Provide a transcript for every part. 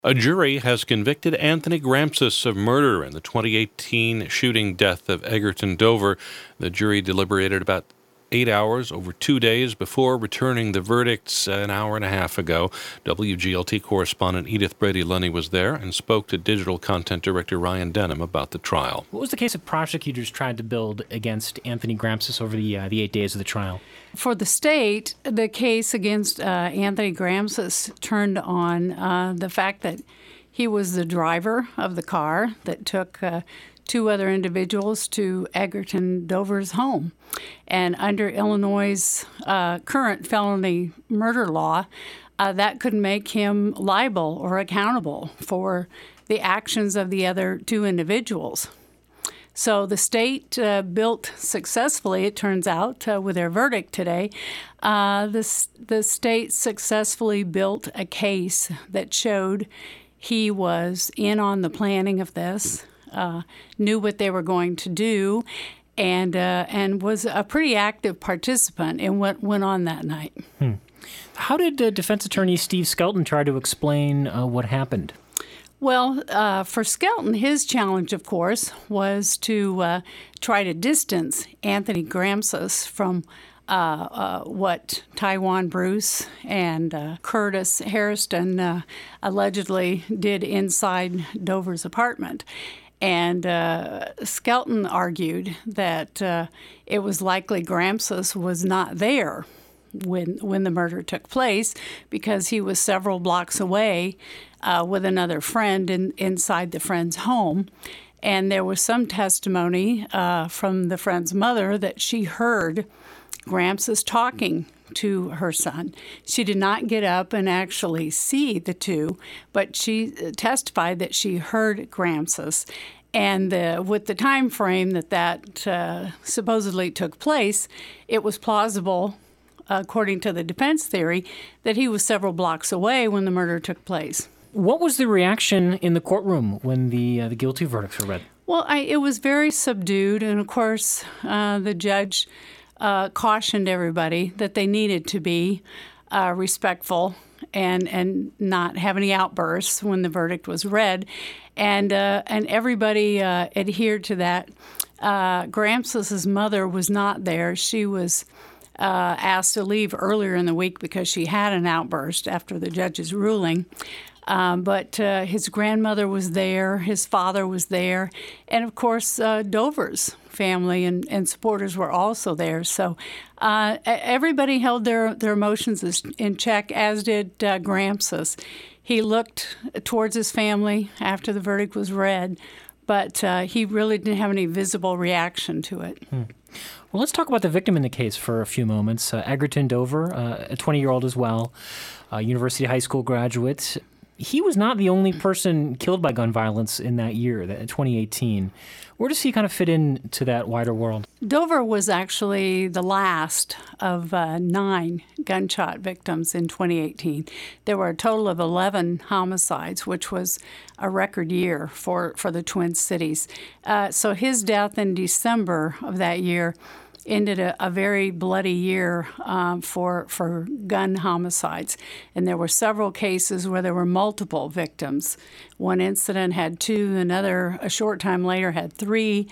A jury has convicted Anthony Gramscis of murder in the 2018 shooting death of Egerton Dover. The jury deliberated about 8 hours over 2 days before returning the verdicts an hour and a half ago. WGLT correspondent Edith Brady-Lunny was there and spoke to digital content director Ryan Denham about the trial. What was the case that prosecutors tried to build against Anthony Gramscis over the 8 days of the trial? For the state, the case against Anthony Gramscis turned on the fact that he was the driver of the car that took two other individuals to Egerton Dover's home. And under Illinois' current felony murder law, that could make him liable or accountable for the actions of the other two individuals. So the state built successfully, it turns out, with their verdict today, the state successfully built a case that showed he was in on the planning of this, knew what they were going to do, and was a pretty active participant in what went on that night. How did defense attorney Steve Skelton try to explain what happened? Well, for Skelton, his challenge, of course, was to try to distance Anthony Gramscis from what Tywan Bruce and Curtis Hairston allegedly did inside Dover's apartment. And Skelton argued that it was likely Gramscis was not there when the murder took place because he was several blocks away with another friend inside the friend's home. And there was some testimony from the friend's mother that she heard Gramscis talking to her son. She did not get up and actually see the two, but she testified that she heard Gramscis. And with the time frame that supposedly took place, it was plausible, according to the defense theory, that he was several blocks away when the murder took place. What was the reaction in the courtroom when the guilty verdicts were read? Well, it was very subdued, and of course, the judge cautioned everybody that they needed to be respectful and not have any outbursts when the verdict was read, and everybody adhered to that. Gramscis's mother was not there. She was asked to leave earlier in the week because she had an outburst after the judge's ruling. But his grandmother was there, his father was there, and of course Dover's family and supporters were also there. So everybody held their emotions in check, as did Gramscis. He looked towards his family after the verdict was read, but he really didn't have any visible reaction to it. Well, let's talk about the victim in the case for a few moments. Egerton Dover, a 20-year-old as well, University High School graduate. He was not the only person killed by gun violence in that year, 2018. Where does he kind of fit into that wider world? Dover was actually the last of 9 gunshot victims in 2018. There were a total of 11 homicides, which was a record year for the Twin Cities. So his death in December of that year ended a very bloody year for gun homicides. And there were several cases where there were multiple victims. One incident had 2, another a short time later had 3.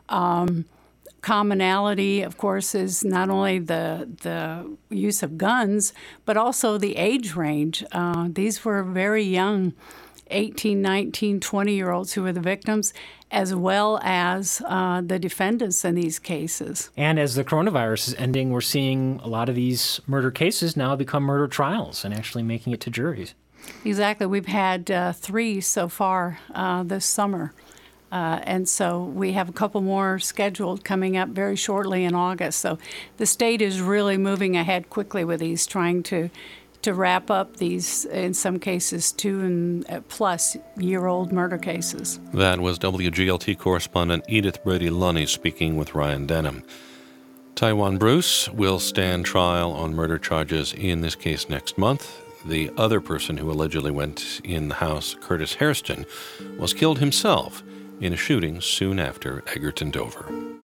Commonality, of course, is not only the use of guns, but also the age range. These were very young 18, 19, 20-year-olds who were the victims, as well as the defendants in these cases. And as the coronavirus is ending, we're seeing a lot of these murder cases now become murder trials and actually making it to juries. Exactly. We've had 3 so far this summer. And so we have a couple more scheduled coming up very shortly in August. So the state is really moving ahead quickly with these, trying to wrap up these, in some cases, 2 and plus year-old murder cases. That was WGLT correspondent Edith Brady-Lunny speaking with Ryan Denham. Tywan Bruce will stand trial on murder charges in this case next month. The other person who allegedly went in the house, Curtis Hairston, was killed himself in a shooting soon after Egerton Dover.